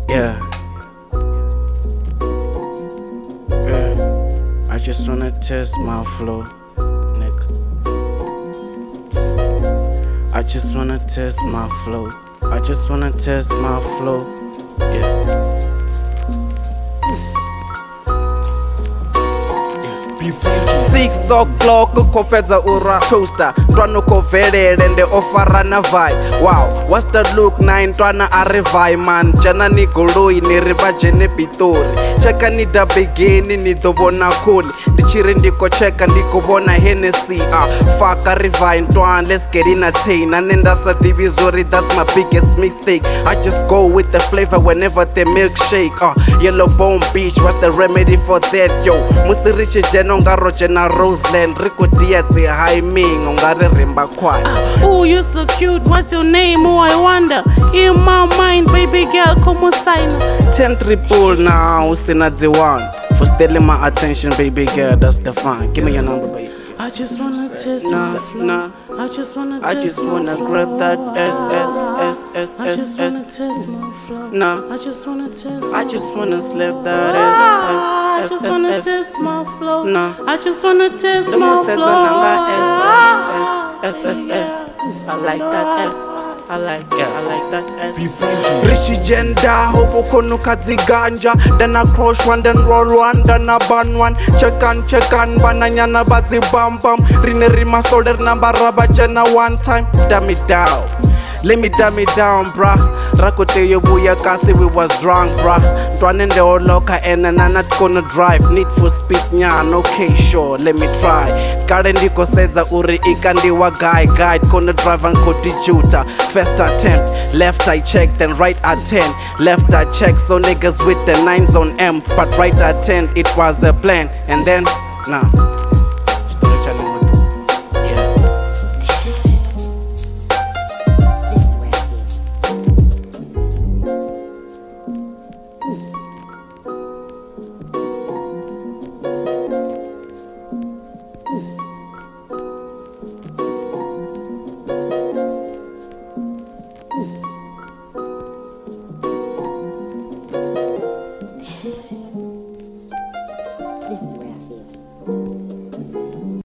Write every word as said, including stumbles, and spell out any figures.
Yeah. Yeah. I just wanna test my flow, nigga. I just wanna test my flow. I just wanna test my flow. Yeah. six o'clock kofedza ura toaster ntwana kovelele ende ofara na vai. Wow, what's that look nine ntwana ari vai man. Jana ni goloi ni riva jene pitori. Cheka ni da begini ni do vona kuli. Ndichiri ndiko cheka ndiko vona Hennessy. Ah, fuck ari vai ntwana, let's get in a tain. Anenda sa divizori, that's my biggest mistake. I just go with the flavor whenever the milkshake. Ah, yellow bone beach, what's the remedy for that yo? Musirichi jeno ngaro jena Roseland. Rico Diaz high ming ongare rimba kwai. Oh, you so cute, what's your name? Oh, I wonder. In my mind, baby girl, como sign. Ten triple now, sina the one. For stealing my attention, baby girl, that's the fun. Give me your number, baby. I just wanna test Nah, my flow. nah. I just wanna I test just my wanna flow. grab that S S S S I S just wanna S. test my flow. Nah, I just wanna test. I my just flow. wanna slap that Ah, I S just S wanna S S S. test my flow. Nah. I just wanna test Someone my says flow. ananga S S S S S. I like that S. I like, yeah, I like that S. Richie Jenda, hobo kono kadziganja. Then I crush one, then roll one, then I ban one. Check on, check on, banana badzi bam bam. Rine rima solder number raba jena one time. Dumb it down. Let me dumb it down, bruh. Rakote yo buya kasi we was drunk, bruh. Twanende oloka and I'm not gonna drive. Need for speed nyan, okay sure, let me try. Kare ndiko seza uri ikandiwa guy. Guide gonna drive and koti juta. First attempt, left I check, then right at ten. Left I check, so niggas with the nines on M. But right at ten, it was a plan. And then, nah.